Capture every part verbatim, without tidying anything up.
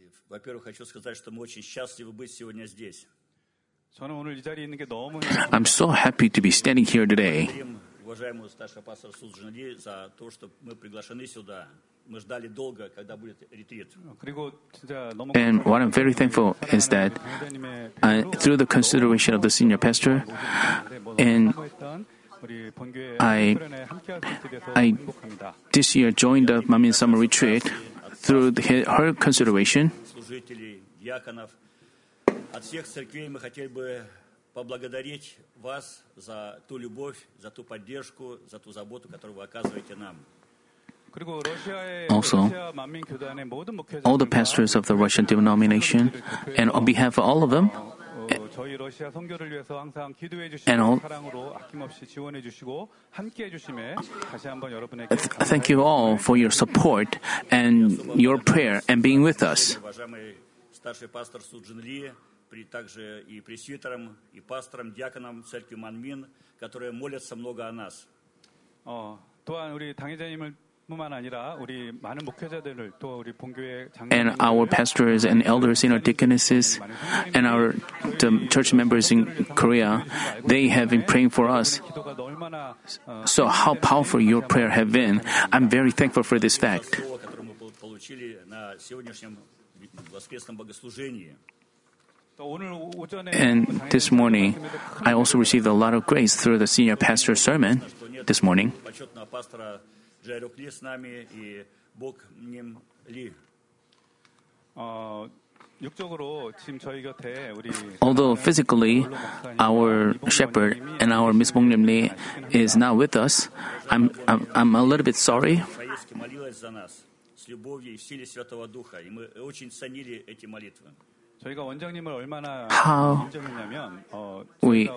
во-первых, хочу сказать, что мы очень счастливы быть сегодня здесь. I'm so happy to be standing here today. Благодарим уважаемого старшего пастора Суджанли за то, что мы приглашены сюда. Мы ждали долго, когда будет ретрит. And what I'm very thankful is that uh, through the consideration of the senior pastor, and I, I this year joined the Manmin Summer Retreat through the, her consideration. Служителей, диаконов. От всех церквей мы хотели бы поблагодарить вас за ту любовь, за ту поддержку, за ту заботу, которую вы оказываете нам. Also, all the pastors of the Russian denomination, and on behalf of all of them, and all, thank you all for your support and your prayer and being with us. Старший пастор Суджанли, также и пресвитерам, и пасторам, диаконам церкви Манмин, которые молятся много о нас. And our pastors and elders in our deaconesses and our the church members in Korea, they have been praying for us. So how powerful your prayer have been. I'm very thankful for this fact. And this morning, I also received a lot of grace through the senior pastor's sermon this morning. Although physically, our shepherd and our Miss Bong-nim Lee is not with us, I'm, I'm, I'm a little bit sorry. How we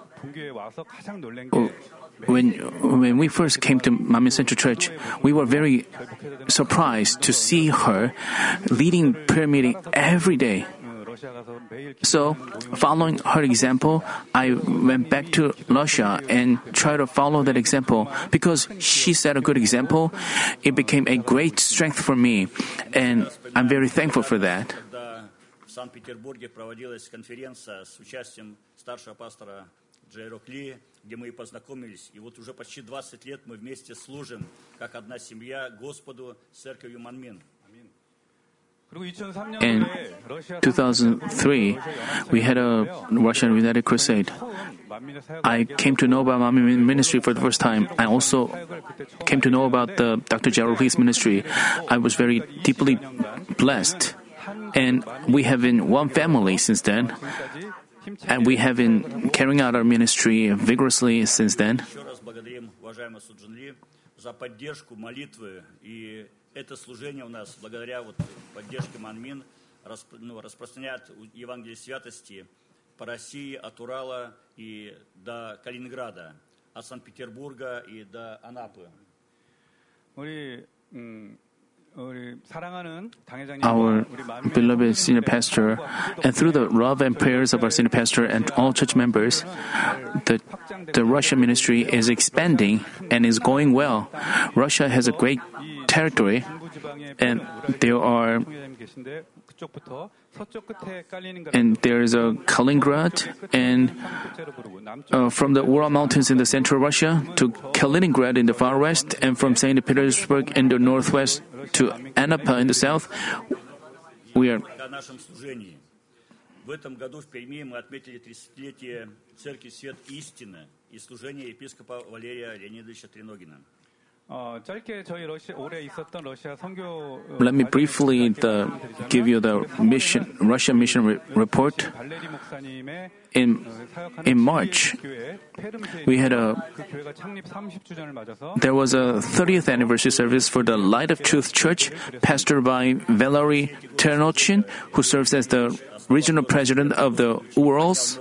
when when we first came to Manmin Central Church, we were very surprised to see her leading prayer meeting every day. So, following her example, I went back to Russia and tried to follow that example. Because she set a good example, it became a great strength for me, and I'm very thankful for that. В Санкт-Петербурге проводилась конференция с участием старшего пастора Джей Рокли, где мы и познакомились. И вот уже почти двадцать лет мы вместе служим, как одна семья, Господу, церковью Манмин. In two thousand three, we had a Russian United Crusade. I came to know about Manmin ministry for the first time. I also came to know about the Doctor Gerald Lee's ministry. I was very deeply blessed. And we have been one family since then. And we have been carrying out our ministry vigorously since then. Это служение у нас, благодаря вот поддержке Манмин, ну, распространяет Евангелие святости по России от Урала и до Калининграда, от Санкт-Петербурга и до Анапы. Our beloved senior pastor, and through the love and prayers of our senior pastor and all church members, the, the Russian ministry is expanding and is going well. Russia has a great territory, and there are and there is a Kaliningrad, and uh, from the Ural Mountains in the central Russia to Kaliningrad in the far west, and from Saint Petersburg in the northwest to Anapa in the south, we are. В этом году в Перми мы отметили тридцатилетие Церкви Свет Истины и служение епископа Валерия Леонидовича Треногина. Let me briefly the, give you the mission, Russian mission re- report. In in March, we had a there was a thirtieth anniversary service for the Light of Truth Church, pastored by Valery Ternochin, who serves as the regional president of the Urals.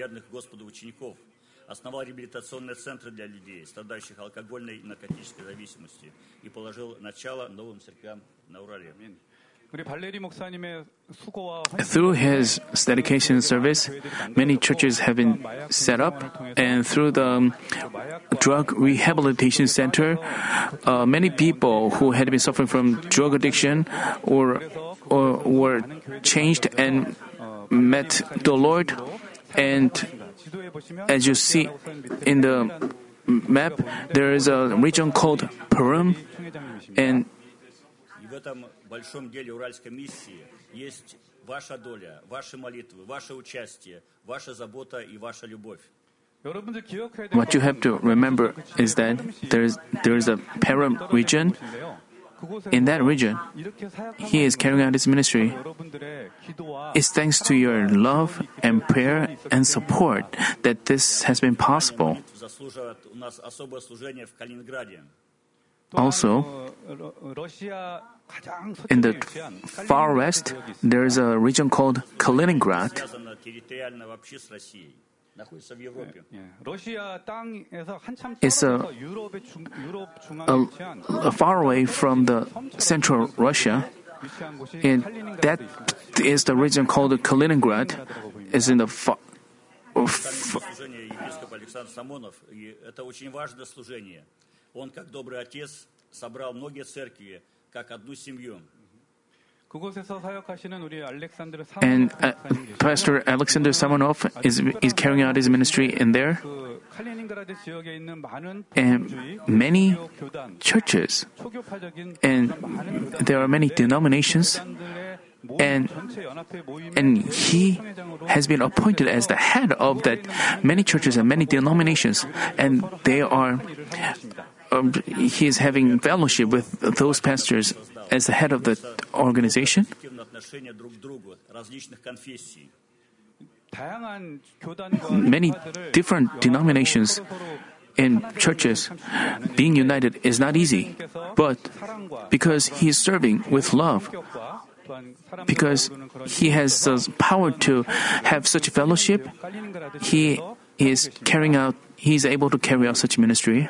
Основал реабилитационные центры для людей, страдающих алкогольной и наркотической зависимостью, и положил начало новым церквям на Урале. Through his dedication service, many churches have been set up, and through the drug rehabilitation center, uh, many people who had been suffering from drug addiction or, or were changed and met the Lord. And as you see in the map, there is a region called Purim, and в этом большом деле уральской миссии есть ваша доля, ваши молитвы, ваше участие, ваша забота и ваша любовь. What you have to remember is that there is there is a Purim region. In that region, he is carrying out his ministry. It's thanks to your love and prayer and support that this has been possible. Also, in the far west, there is a region called Kaliningrad. It's a, a, a far away from the central Russia, and that is the region called Kaliningrad. It's in the far. Он, как добрый отец, собрал многие церкви, как одну семью. And uh, Pastor Alexander Samonov is is carrying out his ministry in there. And many churches, and there are many denominations, and and he has been appointed as the head of that many churches and many denominations, and they are. Um, he is having fellowship with those pastors as the head of the organization. Many different denominations in churches being united is not easy, but because he is serving with love, because he has the power to have such fellowship, he is carrying out, he is able to carry out such ministry.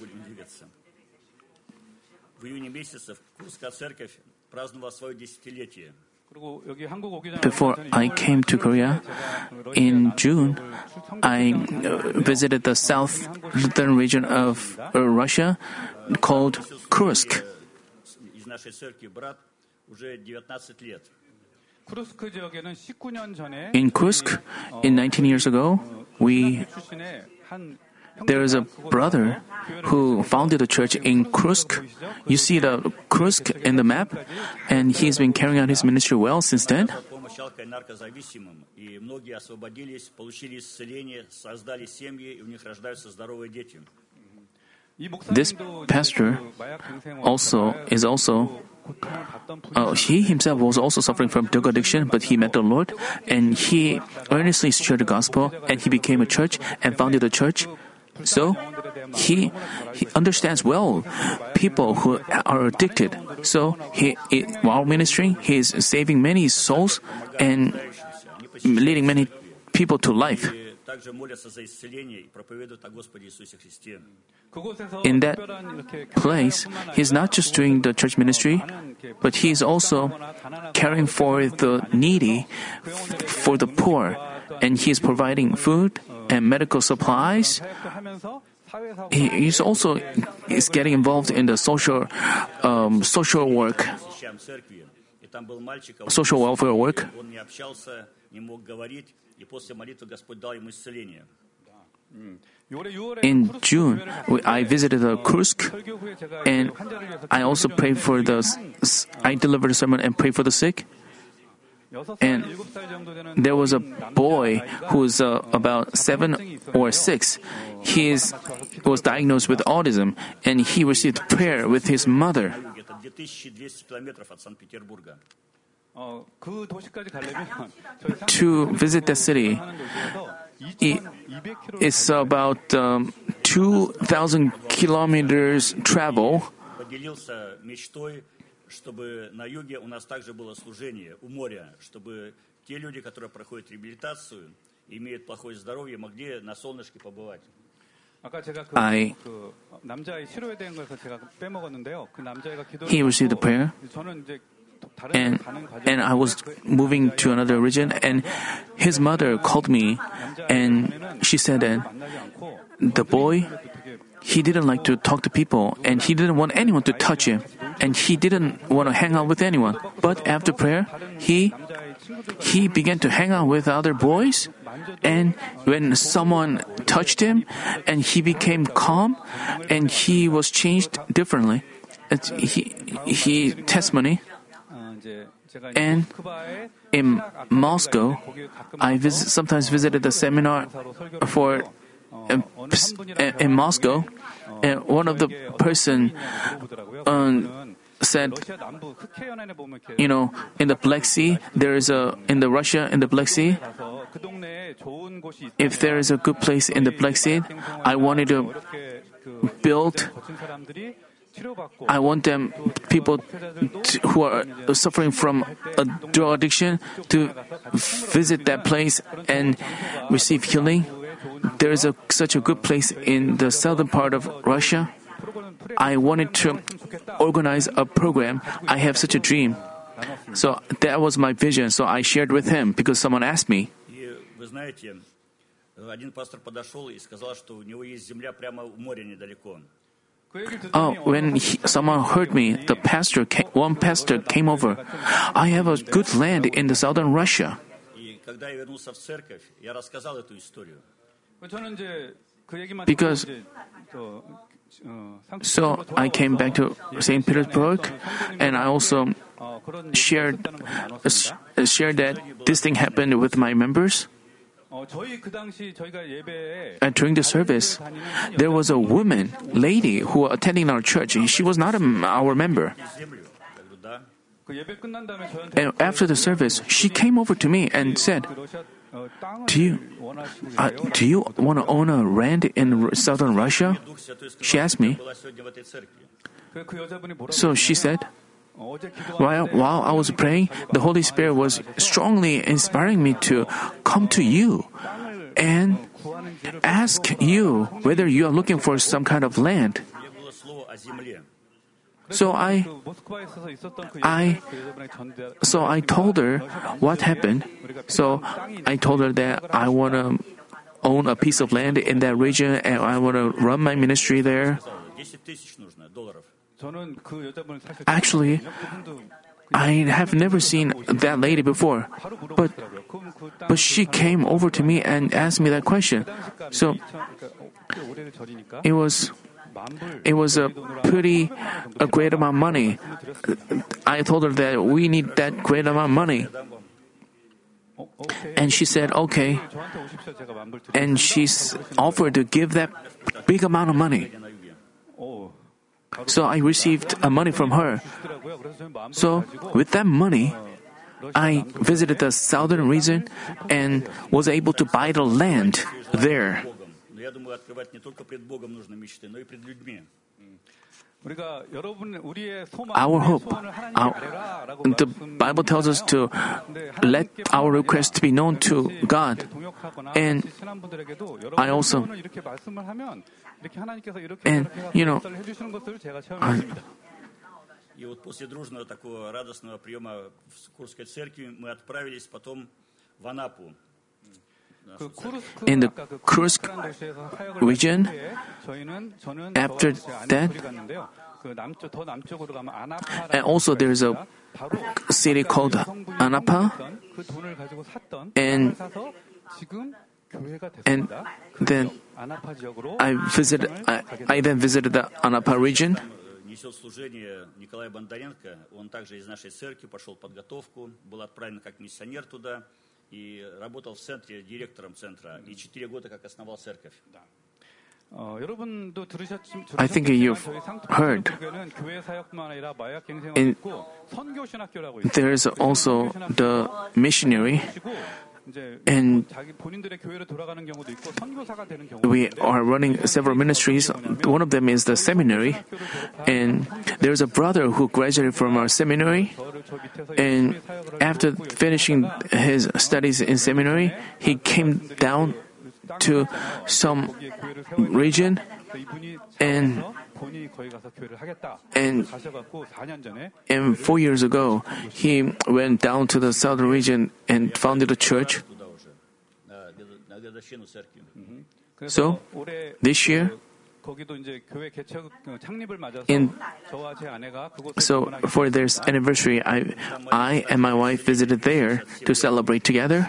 Before I came to Korea, in June, I visited the southern region of Russia called Kursk. In Kursk, in nineteen years ago, we there is a brother who founded a church in Kursk. You see the Kursk in the map, and he's been carrying out his ministry well since then. This pastor also is also uh, he himself was also suffering from drug addiction, but he met the Lord, and he earnestly shared the gospel, and he became a church and founded a church. So he, he understands well people who are addicted. So he, he, while ministering, he is saving many souls and leading many people to life. In that place, he's not just doing the church ministry, but he's also caring for the needy, for the poor, and he's providing food and medical supplies. He is also is getting involved in the social um, social work, social welfare work. In June, I visited the Kursk, and I also prayed for the. I delivered a sermon and prayed for the sick. And there was a boy who was uh, about seven or six. He is, was diagnosed with autism, and he received prayer with his mother. To visit the city, it, it's about um, two thousand kilometers travel. Чтобы на юге у нас также было служение у моря, чтобы те люди, которые проходят реабилитацию, имеют плохое здоровье, могли на солнышке побывать. I, he received the prayer, and and I was moving to another region, and his mother called me, and she said that the boy, he didn't like to talk to people, and he didn't want anyone to touch him, and he didn't want to hang out with anyone. But after prayer, he he began to hang out with other boys, and when someone touched him, and he became calm, and he was changed differently. It's, he he testimony. And in Moscow, I visit, sometimes visited the seminar for uh, in Moscow, and one of the person um, said, you know, in the Black Sea, there is a in the Russia in the Black Sea. If there is a good place in the Black Sea, I wanted to build. I want them, people to, who are suffering from a drug addiction, to visit that place and receive healing. There is a, such a good place in the southern part of Russia. I wanted to organize a program. I have such a dream. So that was my vision. So I shared with him because someone asked me. Oh, when he, someone heard me, the pastor, came, one pastor came over. I have a good land in the southern Russia. Because, so I came back to Saint Petersburg, and I also shared shared that this thing happened with my members. And during the service, there was a woman, lady, who was attending our church. She was not a, our member. And after the service, she came over to me and said, Do you, uh, do you want to own a land in southern Russia? She asked me. So she said, While, while I was praying, the Holy Spirit was strongly inspiring me to come to you and ask you whether you are looking for some kind of land. So I, I, so I told her what happened. So I told her that I want to own a piece of land in that region and I want to run my ministry there. Actually, I have never seen that lady before, but but she came over to me and asked me that question. So it was it was a pretty a great amount of money. I told her that we need that great amount of money. And she said, okay. And she's offered to give that big amount of money. So I received uh, money from her. So with that money, I visited the southern region and was able to buy the land there. Our hope, our, the Bible tells us to let our requests be known to God. And I also, and you know, I, И вот после дружного такого радостного приема в Курской церкви мы отправились потом в Анапу. In the Kursk region, after that, and also there is a city called Anapa, and and then I visited. I, I then visited the Anapa region. Несет служение Николай Бондаренко. Он также из нашей церкви пошел подготовку, был отправлен как миссионер туда и работал в центре директором центра. И четыре года как основал церковь. I think you've heard. In, there is also the missionary, and we are running several ministries. One of them is the seminary, and there's a brother who graduated from our seminary, and after finishing his studies in seminary, he came down to some region, and and and four years ago he went down to the southern region and founded a church. So this year, in, so for their anniversary, I, I and my wife visited there to celebrate together.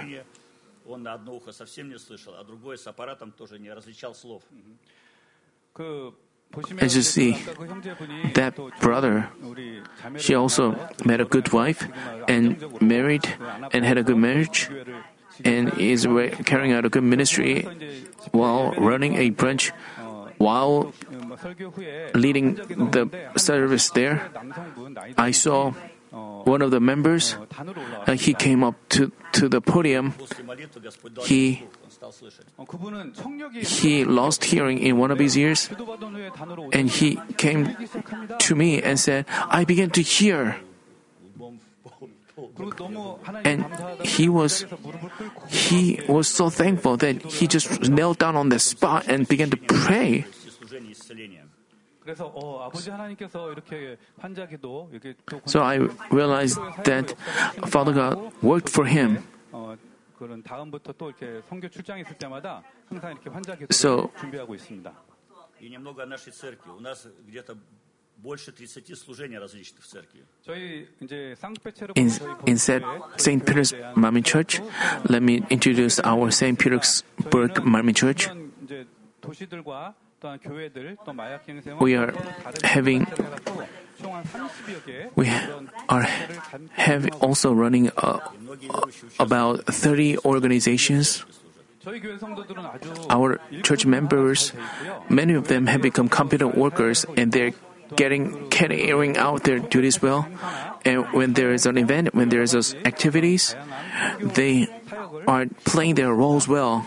As you see, that brother, she also met a good wife and married and had a good marriage and is carrying out a good ministry while running a branch, while leading the service there. I saw one of the members, uh, he came up to, to the podium. He He lost hearing in one of his ears, and he came to me and said, I began to hear. And he was he was so thankful that he just knelt down on the spot and began to pray. So I realized that Father God worked for him. So, in, in Saint Petersburg Manmin Church, let me introduce our Saint Petersburg Manmin Church. We are having, we are have also running uh, about thirty organizations. Our church members, many of them have become competent workers, and they're getting carrying out their duties well. And when there is an event, when there is activities, they are playing their roles well.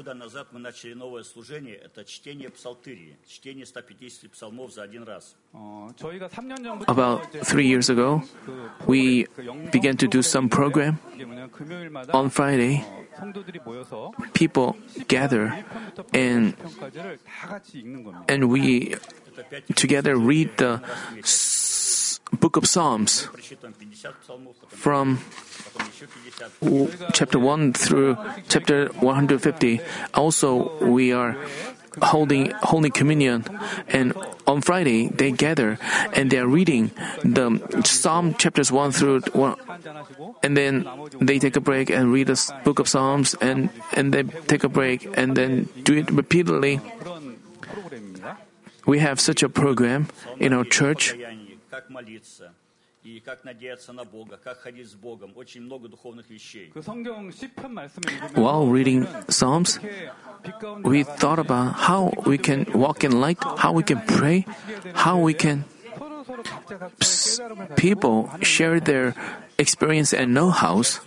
About three years ago, we began to do some program. On Friday, people gather and and we together read the Book of Psalms from chapter one through chapter one hundred fifty. Also, we are holding Holy Communion, and on Friday they gather and they are reading the Psalm chapters one through one, and then they take a break and read the Book of Psalms, and and they take a break and then do it repeatedly. We have such a program in our church. While reading Psalms, we thought about how we can walk in light, how we can pray, how we can people share their experience and know-hows.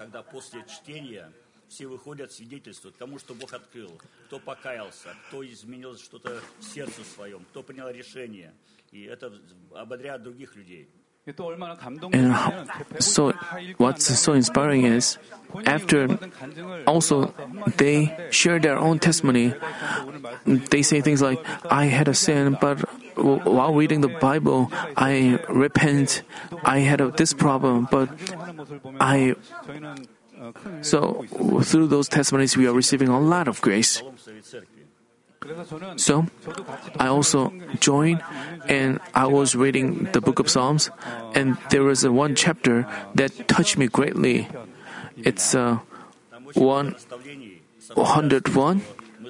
Все выходят, свидетельствуют, кому что Бог открыл, кто покаялся, кто изменил что-то в сердце своем, кто принял решение. И это ободряет других людей. And so, what's so inspiring is, after also they share their own testimony. They say things like, I had a sin, but while reading the Bible, I repent. I had a, this problem, but I... So, through those testimonies, we are receiving a lot of grace. So, I also joined, and I was reading the Book of Psalms, and there was a one chapter that touched me greatly. It's uh, one hundred one.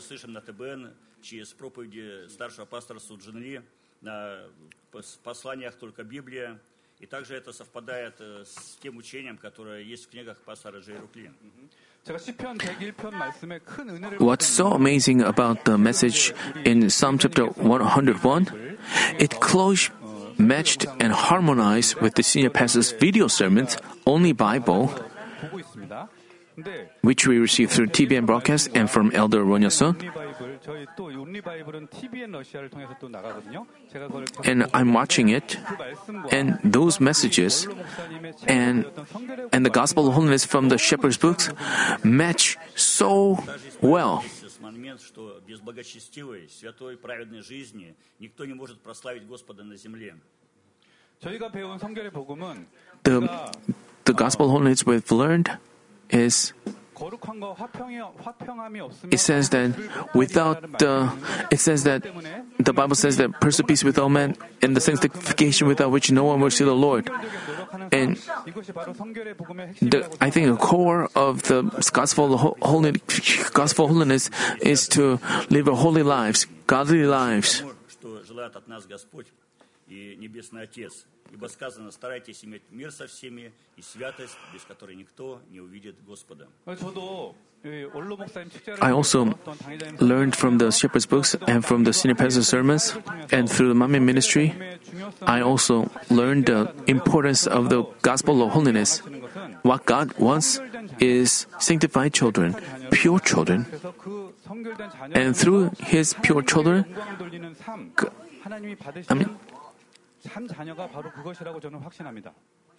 И также это совпадает с тем учением, которое есть в книгах пастора Джей Руклин. What's so amazing about the message in Psalm chapter one hundred one, it close matched and harmonized with the senior pastor's video sermons, Only Bible, which we received through T B N broadcast and from Elder Ronyason. And I'm watching it, and those messages and and the Gospel of Holiness from the Shepherd's books match so well. момент, что без благочестивой, святой, праведной жизни никто не может прославить Господа на земле. 저희가 배운 성결의 복음은 The, the gospel holiness we've learned is, 거룩한 거 화평이 화평함이 없으면 it says that without the, it says that the Bible says that pursue peace with all men and the sanctification without which no one will see the Lord. And 이것이 바로 성결의 복음의 the, 핵심이라고 I think the core of the gospel holy, gospel holiness is to live a holy lives, godly lives. Что желает от нас Господь и Небесный Отец. Ибо сказано, старайтесь иметь мир со всеми и святость, без которой никто не увидит Господа. 저도 올로 목사님 축제를 I also learned from the shepherd's books and from the senior pastor's sermons and through the Manmin ministry. I also learned the importance of the gospel of holiness. What God wants is sanctified children, pure children. 그래서 그 성결된 자녀 And through His pure children, 영광을 돌리는 삶, 하나님이 I mean, 받으시는 참 자녀가 바로 그것이라고 저는 확신합니다.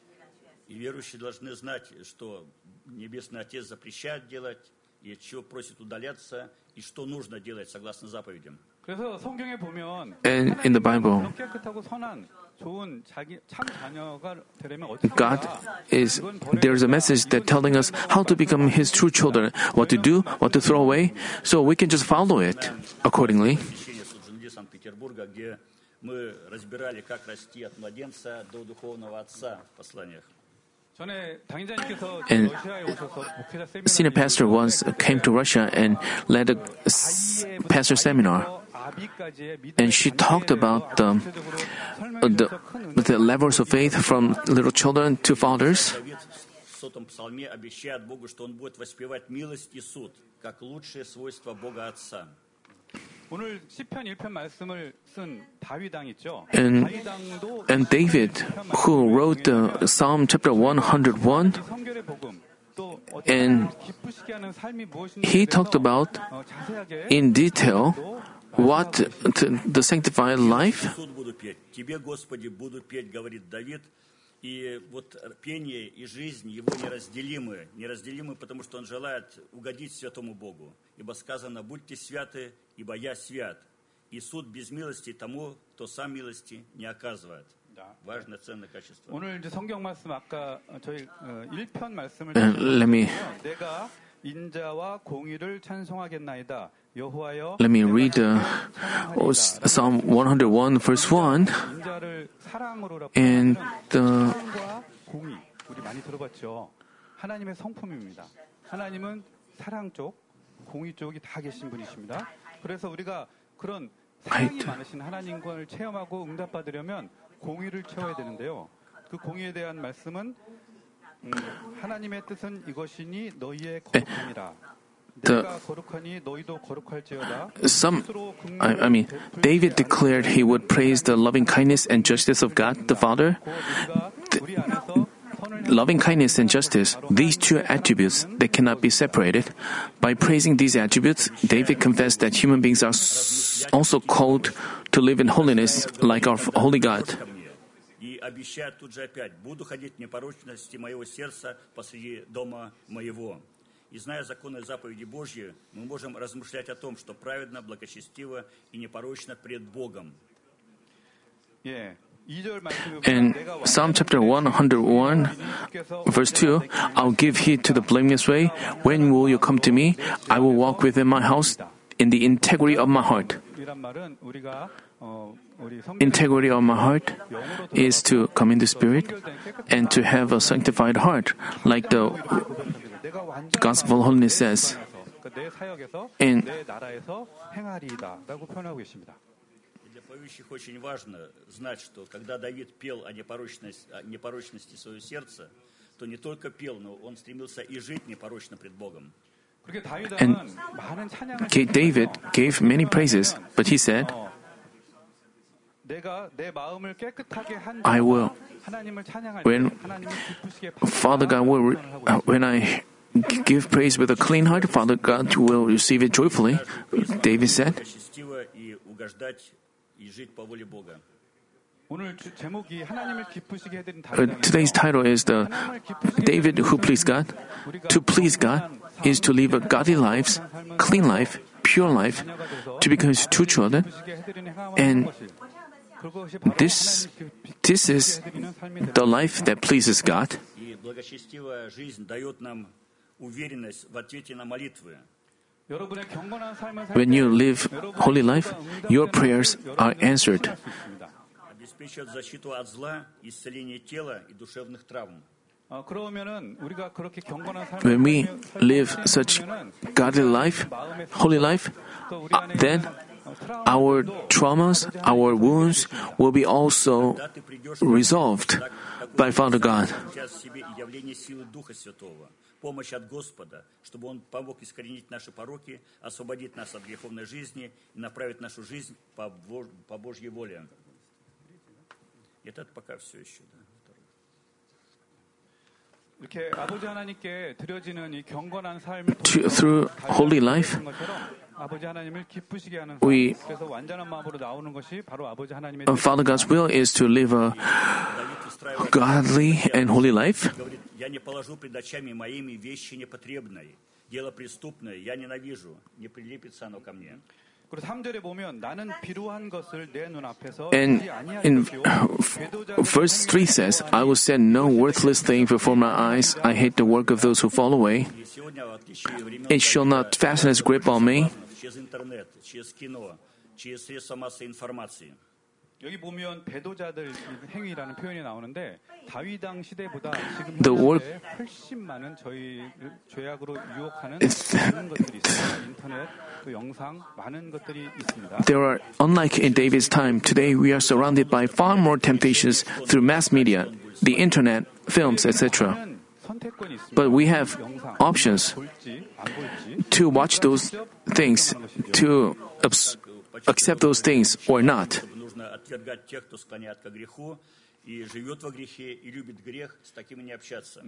И верующие должны знать, что Небесный Отец запрещает делать, и от чего просит удаляться, и что нужно делать согласно заповедям. 그래서 성경에 보면 And in the Bible, 그런 깨끗하고 선한 좋은 자기 참 자녀가 되려면 어떻게 God is, there's a message that telling us how to become His true children, what to do, what to throw away, so we can just follow it accordingly. Посещение Солженицына Санкт-Петербурга, где мы разбирали, как расти от младенца до духовного отца в посланиях. 전에 당의자님께서 And 러시아에 오셔서 목회자 Senior pastor once came to Russia and led a s- pastor seminar. And she talked about the, uh, the, the levels of faith from little children to fathers. Давид в сотом псалме обещает Богу, что он будет воспевать милость и суд, как лучшее свойство Бога Отца. 오늘 시편 일 편 말씀을 쓴 다윗왕 있죠. And, 다윗왕도 and David, who wrote the Psalm chapter one hundred one, 성결의 복음 또 And 어떤 기쁘시게 하는 삶이 무엇인지 he talked about 어, 자세하게 in detail what the, the sanctified life. Суд буду петь. Тебе, Господи, буду петь, говорит Давид. И вот пение и жизнь его неразделимы. Неразделимы, потому что он желает угодить святому Богу. Ибо сказано, будьте святы, ибо я свят. И суд без милости тому, кто сам милости не оказывает. важное, ценное качество. 오늘 이제 성경 말씀 아까 저희 일 편 말씀을 Uh, let me 내가 인자와 공의를 찬송하겠나이다. 여호와여 let me read uh, oh, Psalm one hundred one verse one. 인자를 사랑으로 And the 사랑과 공의 우리 많이 들어봤죠. 하나님의 성품입니다. 하나님은 사랑 쪽, 공의 쪽이 다 계신 분이십니다. 그래서 우리가 그런 사랑이 많으신 하나님과를 체험하고 응답받으려면 공의를 채워야 되는데요. 그 공의에 대한 말씀은 음, 하나님의 뜻은 이것이니 너희의 거룩함이라. 내가 거룩하니 너희도 거룩할지어다. Some, I, I mean, David declared he would praise the loving kindness and justice of God the Father. The, loving kindness and justice, these two attributes, they cannot be separated. By praising these attributes, David confessed that human beings are also called to live in holiness like our holy God. И обещает тут же опять, буду ходить в непорочности моего сердца посреди дома моего. И зная законы и заповеди Божьи, мы можем размышлять о том, что праведно, благочестиво и непорочно пред Богом. In Psalm chapter one hundred one, verse two, I'll give heed to the blameless way. When will you come to me? I will walk within my house in the integrity of my heart. Integrity of my heart is to come in the Spirit and to have a sanctified heart, like the Gospel Holiness says. And Для поющих очень важно знать, что когда Давид пел о непорочности, о непорочности своего сердца, то не только пел, но он стремился и жить непорочно пред Богом. And David gave many praises, but he said, I will, when Father God will, when I give praise with a clean heart, Father God will receive it joyfully. David said. Uh, today's title is the David who pleased God. To please God is to live a godly life, clean life, pure life to become his true children. And this, this is the life that pleases God. И благочестивая жизнь дает нам уверенность в ответе на молитвы. When you live holy life, your prayers are answered. Обеспечивает защиту от зла, исцеление тела и душевных травм. When we live such godly life, holy life, uh, then our traumas, our wounds will be also resolved by Father God. Помощь от Господа, чтобы Он помог искоренить наши пороки, освободить нас от греховной жизни и направить нашу жизнь по, по Божьей воле. Это пока все еще. Да. To, through holy life, we, uh, Father God's will is to live a godly and holy life. Я не положу пред очами моими вещи непотребные, дело преступное, я ненавижу, не прилепится оно ко мне. And in verse three says, I will send no worthless thing before my eyes. I hate the work of those who fall away. It shall not fasten its grip on me. Через интернет, через кино, через средства массовой информации. 여기 보면 배도자들 행위라는 표현이 나오는데 다윗왕 시대보다 지금 The work 훨씬 많은 저희 죄악으로 유혹하는 많은 것들이 있습니다. 인터넷, 또 영상 많은 것들이 있습니다. There are, unlike in David's time, today we are surrounded by far more temptations through mass media, the internet, films, et cetera. But we have options to watch those things, to abs- accept those things or not. Отвергать тех, кто склоняет к греху и живет во грехе и любит грех, с такими не общаться.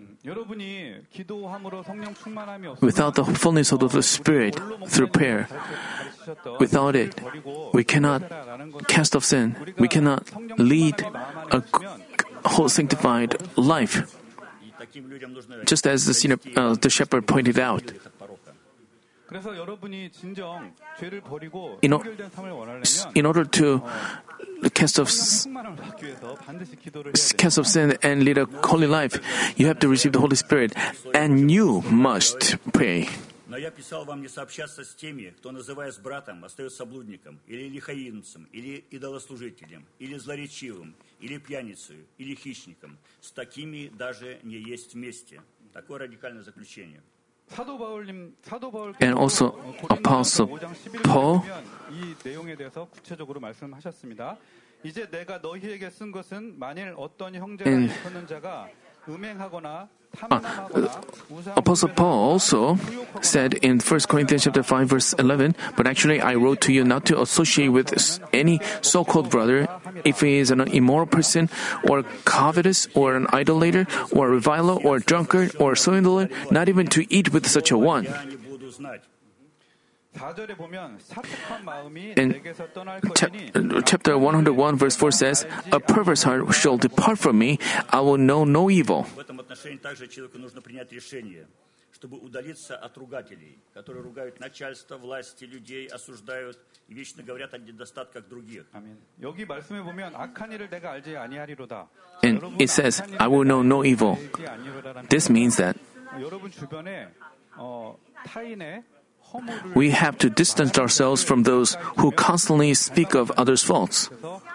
Without the fullness of the Spirit through prayer, without it, we cannot cast off sin. We cannot lead a whole sanctified life. Just as the, senior, uh, the shepherd pointed out. In, o- in order to cast off, cast off sin and lead a holy life, you have to receive the Holy Spirit, and you must pray. Но я писал вам не сообщаться с теми, кто, называясь братом, остается блудником, или лихаимцем, или идолослужителем, или злоречивым, или пьяницей, или хищником. С такими даже не есть вместе. Такое радикальное заключение. And also, Apostle Paul, 이 내용에 대해서 구체적으로 말씀하셨습니다. 이제 내가 너희에게 쓴 것은 만일 어떤 형제가 일컫는 자가 음행하거나 탐남하거나 Apostle Paul also said in First Corinthians chapter five verse eleven, but actually I wrote to you not to associate with any so-called brother if he is an immoral person or covetous or an idolater or a reviler or a drunkard or a swindler, not even to eat with such a one. And chapter one hundred one verse four says, a perverse heart shall depart from me, I will know no evil. Чтобы удалиться от ругателей, которые ругают начальство, власти, людей, осуждают и вечно говорят о недостатках других. And it says, I will know no evil. This means that we have to distance ourselves from those who constantly speak of others' faults.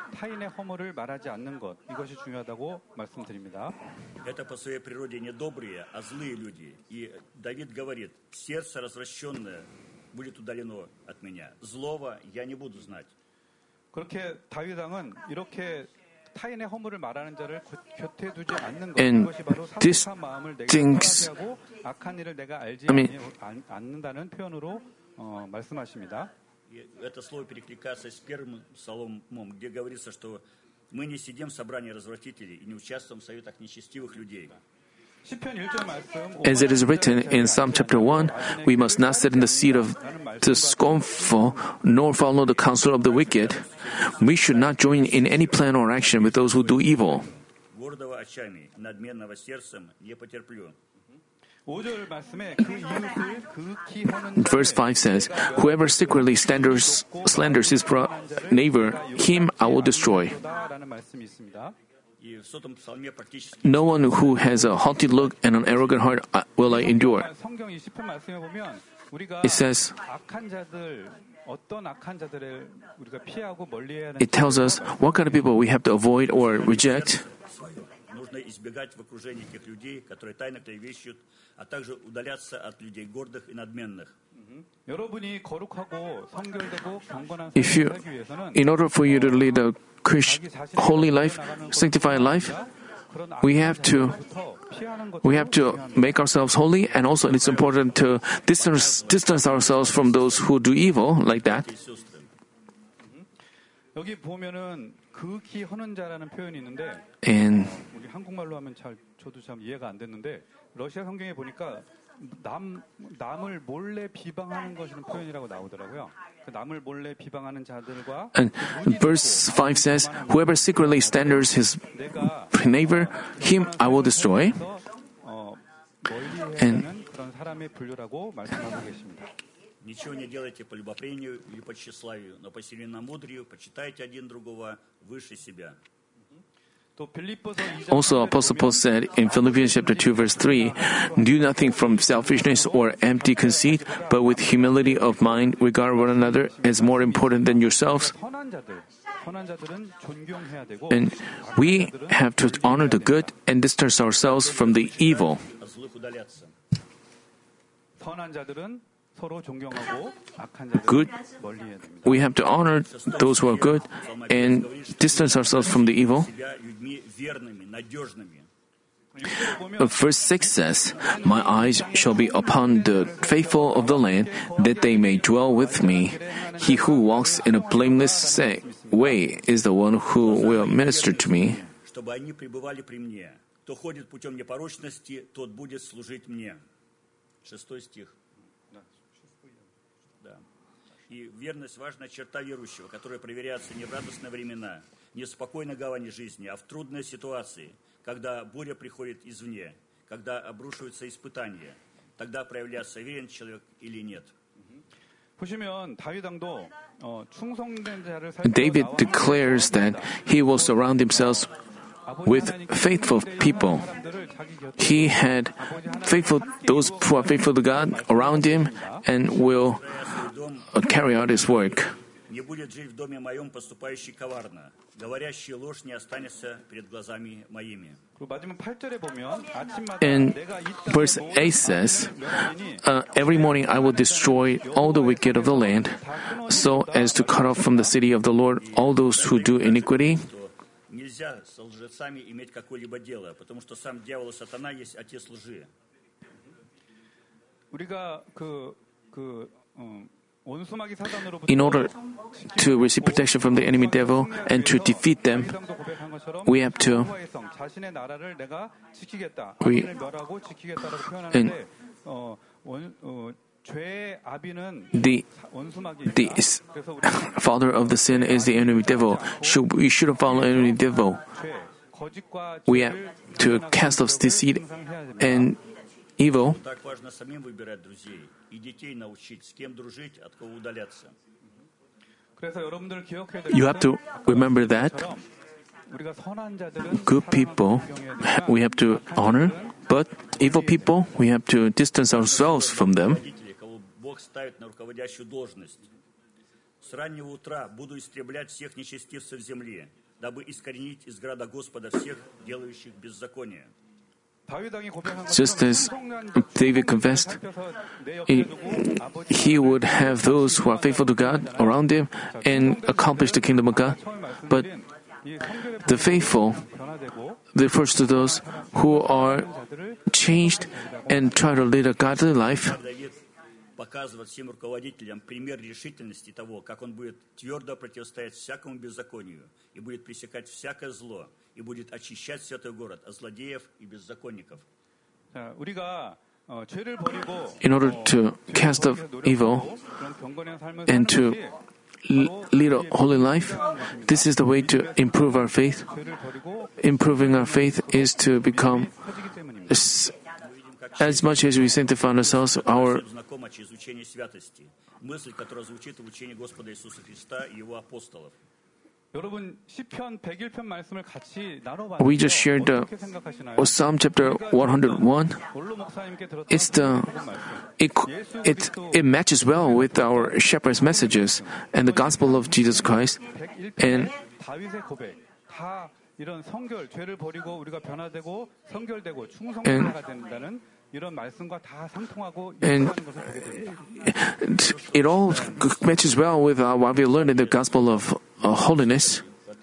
Это по своей природе не добрые, а злые люди. И Давид говорит, сердце развращенное будет удалено от меня. Злого я не буду знать. 그렇게 다윗왕은 이렇게 타인의 허물을 말하는 자를 곁에 두지 않는 것. And 이것이 바로 this 사악한 마음을 내게 things, 하고 악한 일을 내가 알지 I mean, 않는다는 표현으로 어, 말씀하십니다. И это слово перекликается с первым псалмом, где говорится, что мы не сидим в собрании развратителей и не участвуем в советах нечестивых людей. As it is written in Psalm chapter one, we must not sit in the seat of the scornful, nor follow the counsel of the wicked. We should not join in any plan or action with those who do evil. Гордого очами, надменного сердцем не потерплю. Verse five says, "Whoever secretly slanders, slanders his bro- neighbor, him I will destroy." No one who has a haughty look and an arrogant heart will I endure. It says, it tells us what kind of people we have to avoid or reject. Нужно избегать в окружении тех людей, которые тайно клевещут, а также удаляться от людей гордых и надменных. If you, in order for you to lead a Christian, holy life, sanctified life, we have to we have to make ourselves holy, and also it's important to distance distance ourselves from those who do evil like that. 여기 보면은 극히 허는 자라는 표현이 있는데 And 우리 한국말로 하면 잘 저도 참 이해가 안 됐는데 러시아 성경에 보니까 남 남을 몰래 비방하는 것이라는 표현이라고 나오더라고요. 그 남을 몰래 비방하는 자들과 And verse five says, "Whoever secretly slanders his neighbor, him I will destroy." And 그런 사람의 분류라고 말씀하고 계십니다. Ничего не делайте по любопрению или по тщеславию, но по сильномудрию почитайте один другого выше себя. Also, Apostle Paul said in Philippians chapter two, verse three, "Do nothing from selfishness or empty conceit, but with humility of mind regard one another as more important than yourselves." And we have to honor the good and distance ourselves from the evil. Good, we have to honor those who are good and distance ourselves from the evil. Verse six says, "My eyes shall be upon the faithful of the land, that they may dwell with me. He who walks in a blameless way is the one who will minister to me." Чтобы они пребывали при мне. Кто ходит путем непорочности, тот будет служить мне. Шестой стих. И верность – важная черта верующего, которая проверяется не в радостные времена, не в спокойной гавани жизни, а в трудной ситуации, когда буря приходит извне, когда обрушиваются испытания. Тогда проявляется, верен человек или нет. David declares that he will surround himself with faithful people. He had faithful those who are faithful to God around him and will uh, carry out his work. Не будет жить в доме моем поступающий коварно, говорящий ложь не останется перед глазами моими. And verse eight says, uh, "Every morning I will destroy all the wicked of the land, so as to cut off from the city of the Lord all those who do iniquity." Нельзя с лжецами иметь какое-либо дело, потому что сам дьявол и сатана есть отец лжи. In order to receive protection from the enemy devil and to defeat them, we have to we, and the, the father of the sin is the enemy devil. Should, we shouldn't follow the enemy devil. We have to cast off deceit and evil. You have to remember that good people we have to honor, but evil people we have to distance ourselves from them. С раннего утра буду истреблять всех нечестивцев земли, дабы искоренить из града Господа всех, делающих беззаконие. Just as David confessed, he, he would have those who are faithful to God around him and accomplish the kingdom of God. But the faithful refers to those who are changed and try to lead a godly life. Показывает всем руководителям пример решительности того, как он будет твердо противостоять всякому беззаконию и будет пресекать всякое зло и будет очищать святой город от злодеев и беззаконников. In order to cast off evil and to lead a holy life, this is the way to improve our faith. Improving our faith is to become as much as we sanctify ourselves, our знакома через учение святости, мысль, которая звучит в учении Господа Иисуса Христа и Его апостолов. 여러분 시편 백일 편 말씀을 같이 나눠봤는데 we just shared the 어떻게 생각하시나요? Psalm chapter one hundred one. 원로 목사님께 들었던 It's the it it it matches well with our shepherd's messages and the gospel of Jesus Christ. And 다윗의 고백 다 이런 성결 죄를 버리고 우리가 변화되고 성결되고 충성자가 된다는 이런 말씀과 다 상통하고 and 일치하는 것을 보게 됩니다. it all matches well with uh, what we learned in the gospel of uh, holiness.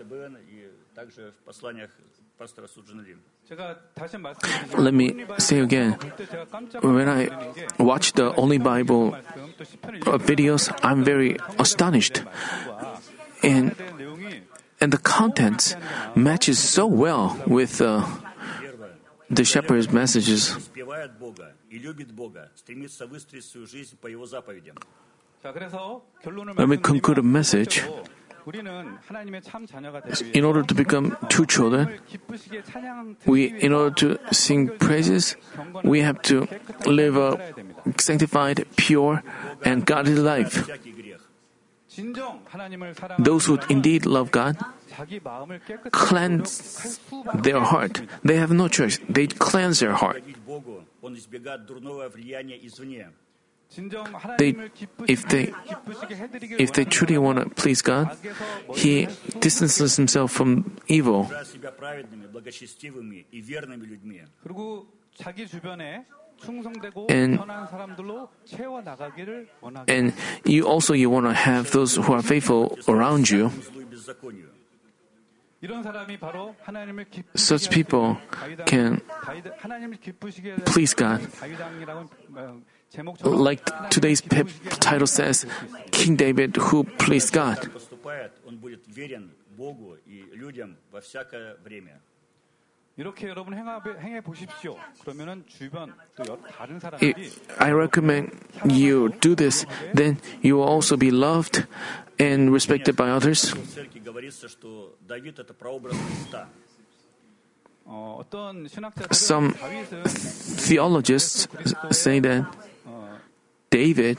제가 다시 말씀드리면 Let me say again, when I watch the Only Bible uh, videos, I'm very astonished, and and the contents matches so well with uh, the shepherd's messages. Успевает Бога и любит Бога, стремится выстроить свою жизнь по Его заповедям. 자, 그래서 결론을 Let me conclude a message. 우리는 하나님의 참 자녀가 되기 In order to become true children, 기쁘시게 찬양 we, in order to sing praises, we have to live a sanctified, pure, and godly life. Всякий грех. 진정 하나님을 사랑하는 Those who indeed love God 자기 마음을 깨끗하게 cleanse their heart. They have no choice. They cleanse their heart. Угодить Богу, он избегает дурного влияния извне. 진정 They, 하나님을 if they, 기쁘시게 해드리길 if they truly want to please God, He distances Himself from evil. Держа себя праведными, благочестивыми и верными людьми. 그리고 자기 주변에 충성되고 And- 선한 사람들로 채워 나가기를 원하게 And you also you want to have those who are faithful around you. Злу и беззаконию. 이런 사람이 바로 하나님을 기쁘시게 Such people 다윗왕- can 다윗- 하나님을 기쁘시게 please God. 다윗왕이라고 어, 제목처럼 Like today's pep title says, King David who pleased God. Так поступает, он будет верен Богу и людям во всякое время. 이렇게 여러분 행하, 행해 보십시오. 그러면은 주변 또 여러 다른 If 사람들이 I recommend you do this, then you will also be loved and respected by others. В церкви говорится, что Давид — это прообраз Христа. 어, 어떤 신학자들은 Some 다윗은 theologists say that David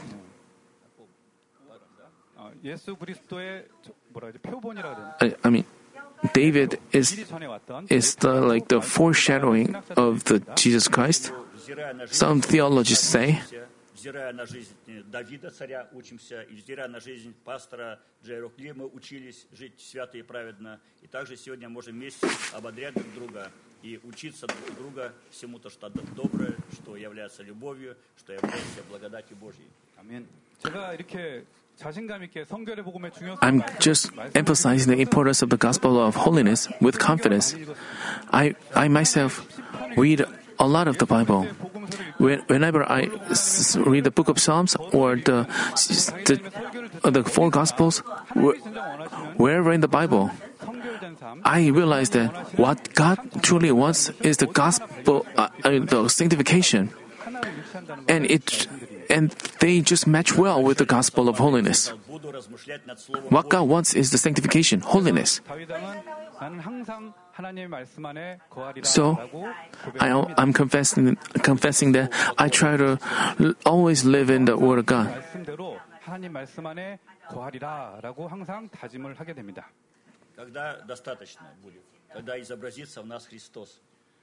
어, 예수 그리스도의 저- 뭐라 그러지 표본이라고 해야 되나? I, I mean David is 미리 전에 왔던 is the like the foreshadowing of the Jesus Christ. Взирая на жизнь, Some theologists say взирая на жизнь Давида, царя, учимся, и взирая на жизнь пастора Джейрокли, мы учились жить свято и праведно. И также сегодня можем вместе ободрять друг друга и учиться друг у друга всему то, что доброе, что является любовью, что является благодатью Божьей. 아멘. 제가 이렇게 자신감 있게 성결의 복음의 중요성 I'm just emphasizing the importance of the gospel of holiness with confidence. I I myself read a lot of the Bible. When, whenever I s- read the book of Psalms or the the, uh, the four Gospels, wh- wherever in the Bible, 성결된 삶 I realize that what God truly wants is the gospel, uh, uh, the sanctification, 하나를 유치한다는 and it and they just match well with the gospel of holiness. Буду размышлять над Словом What God wants is the sanctification, holiness. 다윗왕은 나는 항상 하나님의 말씀 안에 So, 거하리라라고 I, 고백합니다. I'm confessing, confessing that I try to l- always live in the Word of God. 말씀대로 하나님 말씀 안에 거하리라라고 항상 다짐을 하게 됩니다. Когда достаточно будет? Когда изобразится в нас Христос.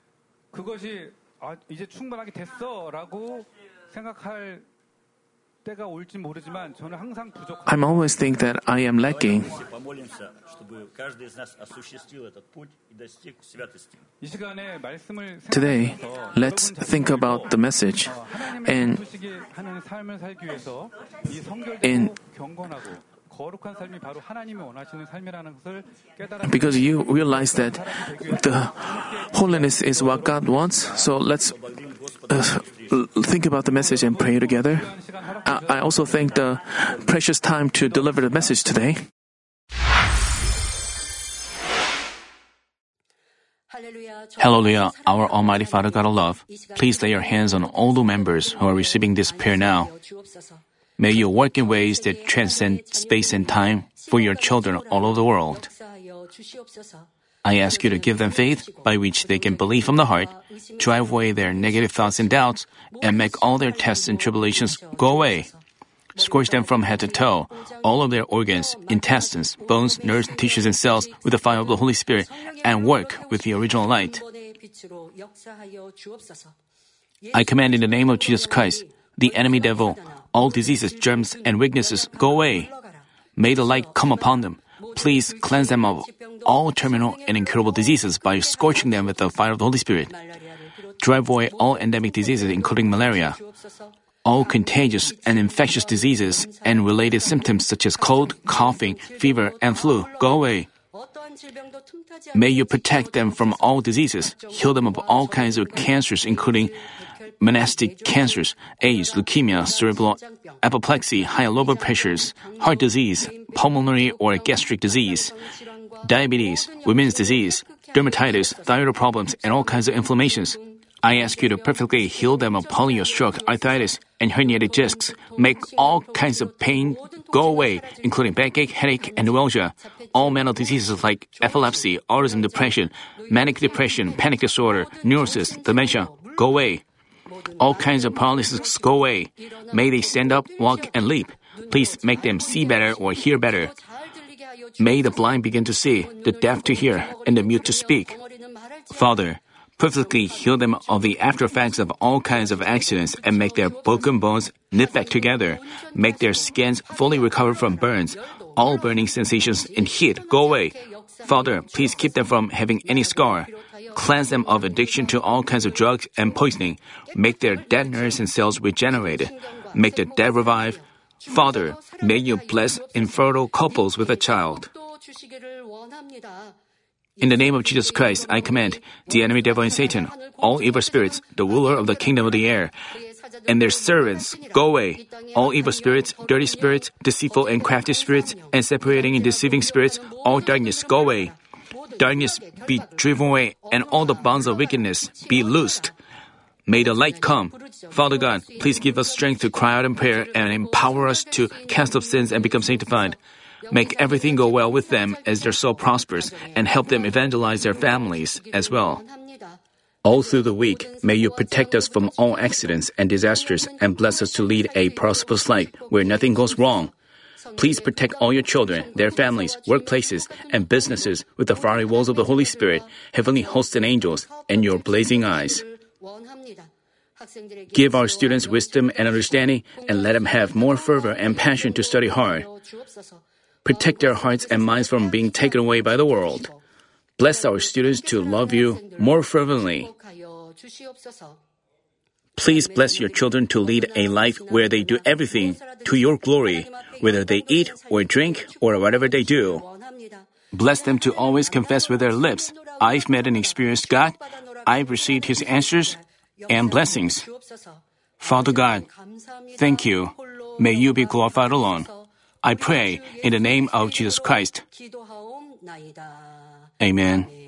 그것이 아, 이제 충분하게 됐어라고 생각할 때가 올지 모르지만 저는 항상 부족합니다. I'm always think that I am lacking. Давайте помолимся, чтобы каждый из нас осуществил этот путь и достиг святости. 이 시간에 말씀을 Today, 생각하면서 let's 여러분 think about the message 어, 하나님을 and 기쁘시게 하는 삶을 살기 위해서 이 성결되고 and- 경건하고 거룩한 삶이 바로 하나님이 원하시는 삶이라는 것을 깨달아 because you realize that the holiness is what God wants. So let's uh, l- think about the message and pray together. I, I also thank the precious time to deliver the message today. Hallelujah, our Almighty Father God of love, please lay your hands on all the members who are receiving this prayer now. May you work in ways that transcend space and time for your children all over the world. I ask you to give them faith by which they can believe from the heart, drive away their negative thoughts and doubts, and make all their tests and tribulations go away. Scorch them from head to toe, all of their organs, intestines, bones, nerves, tissues, and cells with the fire of the Holy Spirit, and work with the original light. I command in the name of Jesus Christ, the enemy devil, all diseases, germs, and weaknesses go away. May the light come upon them. Please cleanse them of all terminal and incurable diseases by scorching them with the fire of the Holy Spirit. Drive away all endemic diseases, including malaria. All contagious and infectious diseases and related symptoms such as cold, coughing, fever, and flu go away. May you protect them from all diseases, heal them of all kinds of cancers, including monastic cancers, AIDS, leukemia, cerebral apoplexy, high blood blood pressures, heart disease, pulmonary or gastric disease, diabetes, women's disease, dermatitis, thyroid problems, and all kinds of inflammations. I ask you to perfectly heal them of polio, stroke, arthritis, and herniated discs. Make all kinds of pain go away, including backache, headache, and neuralgia. All mental diseases like epilepsy, autism, depression, manic depression, panic disorder, neurosis, dementia, go away. All kinds of paralysis go away. May they stand up, walk, and leap. Please make them see better or hear better. May the blind begin to see, the deaf to hear, and the mute to speak. Father, perfectly heal them of the after effects of all kinds of accidents and make their broken bones knit back together. Make their skins fully recover from burns. All burning sensations and heat go away. Father, please keep them from having any scar. Cleanse them of addiction to all kinds of drugs and poisoning. Make their dead nerves and cells regenerated. Make the dead revive. Father, may you bless infertile couples with a child. In the name of Jesus Christ, I command the enemy devil and Satan, all evil spirits, the ruler of the kingdom of the air, and their servants, go away. All evil spirits, dirty spirits, deceitful and crafty spirits, and separating and deceiving spirits, all darkness, go away. Darkness be driven away, and all the bonds of wickedness be loosed. May the light come. Father God, please give us strength to cry out in prayer and empower us to cast off sins and become sanctified. Make everything go well with them as their soul prospers, and help them evangelize their families as well. All through the week, may you protect us from all accidents and disasters and bless us to lead a prosperous life where nothing goes wrong. Please protect all your children, their families, workplaces, and businesses with the fiery walls of the Holy Spirit, heavenly hosts and angels, and your blazing eyes. Give our students wisdom and understanding, and let them have more fervor and passion to study hard. Protect their hearts and minds from being taken away by the world. Bless our students to love you more fervently. Please bless your children to lead a life where they do everything to your glory, whether they eat or drink or whatever they do. Bless them to always confess with their lips, I've met and experienced God, I've received His answers and blessings. Father God, thank you. May you be glorified alone. I pray in the name of Jesus Christ. Amen.